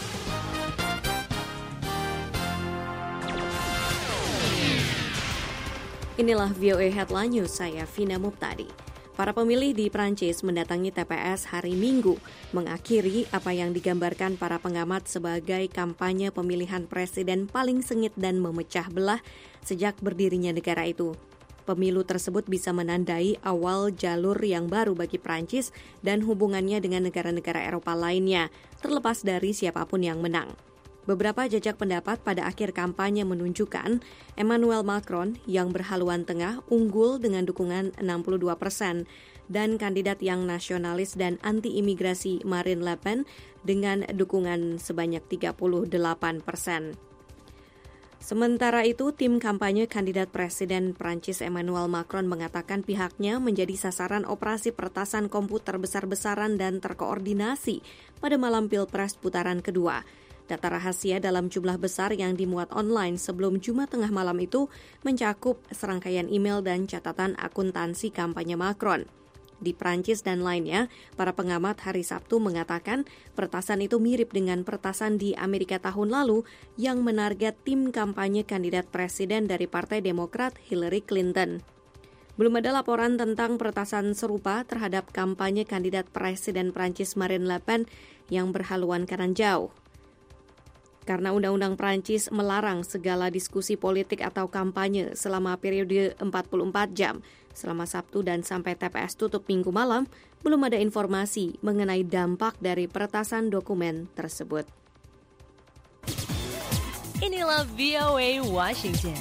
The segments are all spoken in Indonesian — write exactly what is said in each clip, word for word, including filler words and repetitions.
Inilah V O A Headline News, saya Vina Muptadi. Para pemilih di Prancis mendatangi T P S hari Minggu, mengakhiri apa yang digambarkan para pengamat sebagai kampanye pemilihan presiden paling sengit dan memecah belah sejak berdirinya negara itu. Pemilu tersebut bisa menandai awal jalur yang baru bagi Prancis dan hubungannya dengan negara-negara Eropa lainnya, terlepas dari siapapun yang menang. Beberapa jejak pendapat pada akhir kampanye menunjukkan Emmanuel Macron yang berhaluan tengah unggul dengan dukungan enam puluh dua persen dan kandidat yang nasionalis dan anti-imigrasi Marine Le Pen dengan dukungan sebanyak tiga puluh delapan persen. Sementara itu, tim kampanye kandidat Presiden Prancis Emmanuel Macron mengatakan pihaknya menjadi sasaran operasi peretasan komputer besar-besaran dan terkoordinasi pada malam Pilpres putaran kedua. Data rahasia dalam jumlah besar yang dimuat online sebelum Jumat tengah malam itu mencakup serangkaian email dan catatan akuntansi kampanye Macron. Di Prancis dan lainnya, para pengamat hari Sabtu mengatakan peretasan itu mirip dengan peretasan di Amerika tahun lalu yang menarget tim kampanye kandidat presiden dari Partai Demokrat Hillary Clinton. Belum ada laporan tentang peretasan serupa terhadap kampanye kandidat presiden Prancis Marine Le Pen yang berhaluan kanan jauh. Karena Undang-Undang Prancis melarang segala diskusi politik atau kampanye selama periode empat puluh empat jam, selama Sabtu dan sampai T P S tutup Minggu malam, belum ada informasi mengenai dampak dari peretasan dokumen tersebut. Inilah V O A Washington.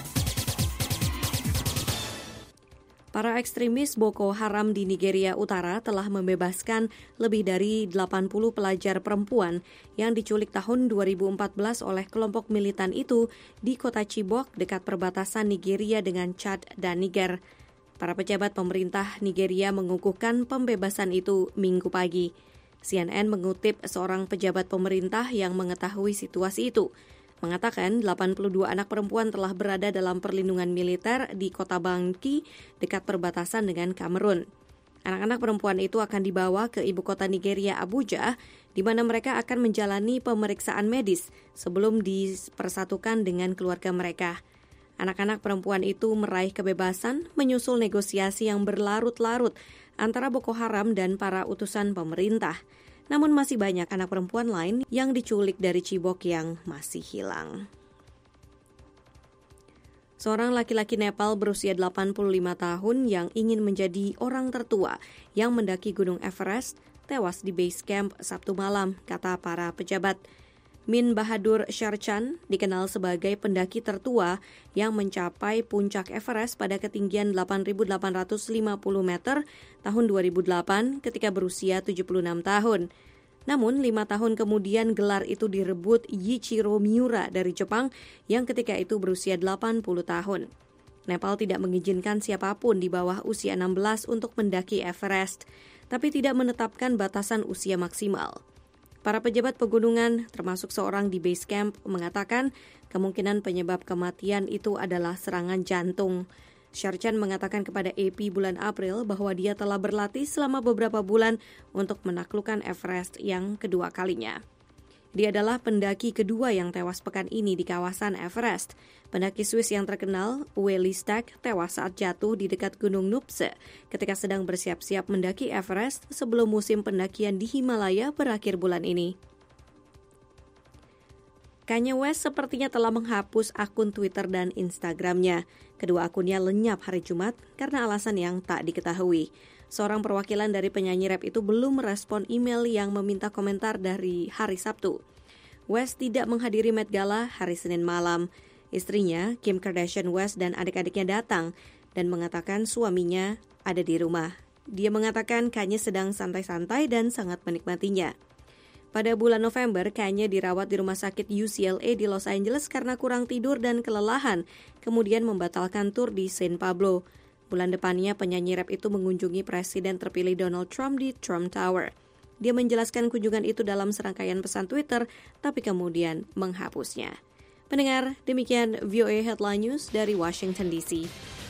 Para ekstremis Boko Haram di Nigeria Utara telah membebaskan lebih dari delapan puluh pelajar perempuan yang diculik tahun dua ribu empat belas oleh kelompok militan itu di kota Chibok dekat perbatasan Nigeria dengan Chad dan Niger. Para pejabat pemerintah Nigeria mengukuhkan pembebasan itu Minggu pagi. C N N mengutip seorang pejabat pemerintah yang mengetahui situasi itu, mengatakan delapan puluh dua anak perempuan telah berada dalam perlindungan militer di kota Banki dekat perbatasan dengan Kamerun. Anak-anak perempuan itu akan dibawa ke ibu kota Nigeria, Abuja, di mana mereka akan menjalani pemeriksaan medis sebelum dipersatukan dengan keluarga mereka. Anak-anak perempuan itu meraih kebebasan menyusul negosiasi yang berlarut-larut antara Boko Haram dan para utusan pemerintah. Namun masih banyak anak perempuan lain yang diculik dari Chibok yang masih hilang. Seorang laki-laki Nepal berusia delapan puluh lima tahun yang ingin menjadi orang tertua yang mendaki Gunung Everest tewas di base camp Sabtu malam, kata para pejabat. Min Bahadur Sharchan dikenal sebagai pendaki tertua yang mencapai puncak Everest pada ketinggian delapan ribu delapan ratus lima puluh meter tahun dua ribu delapan ketika berusia tujuh puluh enam tahun. Namun, lima tahun kemudian gelar itu direbut Yichiro Miura dari Jepang yang ketika itu berusia delapan puluh tahun. Nepal tidak mengizinkan siapapun di bawah usia enam belas untuk mendaki Everest, tapi tidak menetapkan batasan usia maksimal. Para pejabat pegunungan, termasuk seorang di base camp, mengatakan kemungkinan penyebab kematian itu adalah serangan jantung. Sharchan mengatakan kepada A P bulan April bahwa dia telah berlatih selama beberapa bulan untuk menaklukkan Everest yang kedua kalinya. Dia adalah pendaki kedua yang tewas pekan ini di kawasan Everest. Pendaki Swiss yang terkenal, Willy Stack, tewas saat jatuh di dekat Gunung Nuptse ketika sedang bersiap-siap mendaki Everest sebelum musim pendakian di Himalaya berakhir bulan ini. Kanye West sepertinya telah menghapus akun Twitter dan Instagram-nya. Kedua akunnya lenyap hari Jumat karena alasan yang tak diketahui. Seorang perwakilan dari penyanyi rap itu belum merespon email yang meminta komentar dari hari Sabtu. West tidak menghadiri Met Gala hari Senin malam. Istrinya, Kim Kardashian West dan adik-adiknya datang dan mengatakan suaminya ada di rumah. Dia mengatakan Kanye sedang santai-santai dan sangat menikmatinya. Pada bulan November, Kanye dirawat di rumah sakit U C L A di Los Angeles karena kurang tidur dan kelelahan, kemudian membatalkan tur di Saint Pablo. Bulan depannya, penyanyi rap itu mengunjungi Presiden terpilih Donald Trump di Trump Tower. Dia menjelaskan kunjungan itu dalam serangkaian pesan Twitter, tapi kemudian menghapusnya. Pendengar, demikian V O A Headline News dari Washington D C.